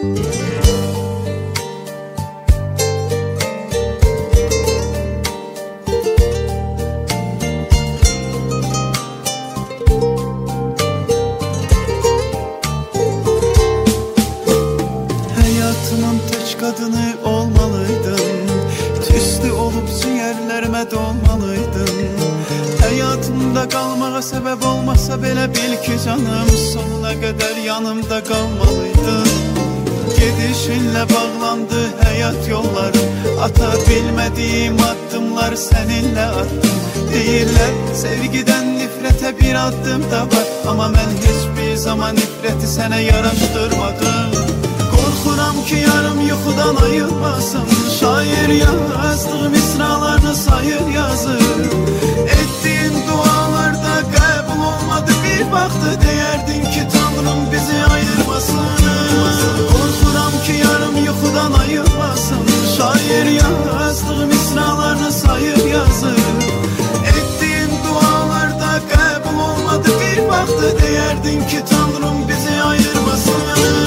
Hayatımın tek kadını olmalıydın, tüslü olup ciğerlerime dolmalıydın. Hayatımda kalmağa sebep olmasa belə bil ki canım, sonuna kadar yanımda kalmalıydın. Gidişinle bağlandı hayat yollarım, ata bilmediğim addımlar seninle attım. Deyirlər sevgiden nifrete bir adım da var, ama ben hiçbir zaman nifreti sana yaraştırmadım. Korkuram ki yarım yuxudan ayılmasın, şair yazdığı misralarını sayır yazır. Ettiğin dualarda qəbul olmadı, bir baktı deyerdin ki Tanrım bizi ayırmasın. Korkuram ki yarım yuxudan ayılmasın, şair yazdığı misralarını sayır yazır. Ettiğin dualarda qəbul olmadı, bir baktı deyerdin ki Tanrım bizi ayırmasın.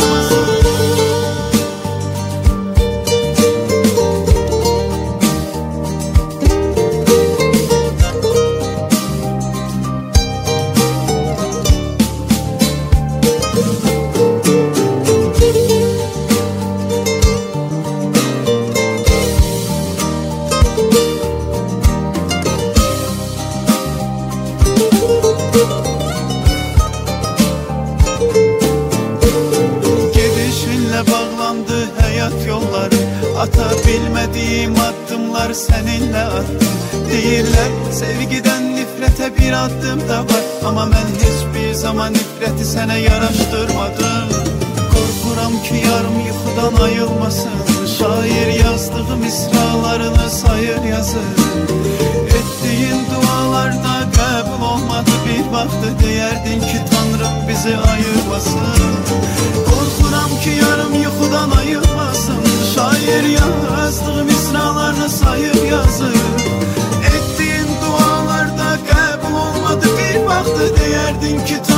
Bağlandı hayat yolları, ata bilmediğim addımlar seninle attım. Deyirlər sevgiden nifrete bir adım da var, ama ben hiçbir zaman nifreti sana yaraştırmadım. Korkuram ki yarım yuxudan ayılmasın, şair yazdığı misralarını sayır yazır. Ettiğin dualarda qəbul olmadı, bir baktı deyerdin ki Tanrım bizi ayırmasın. Korkuram ki yarım yuxudan ayılmasın, şair yazdığı misralarını sayır yazır. Ettiğin dualarda qəbul olmadı, bir baktı deyerdin ki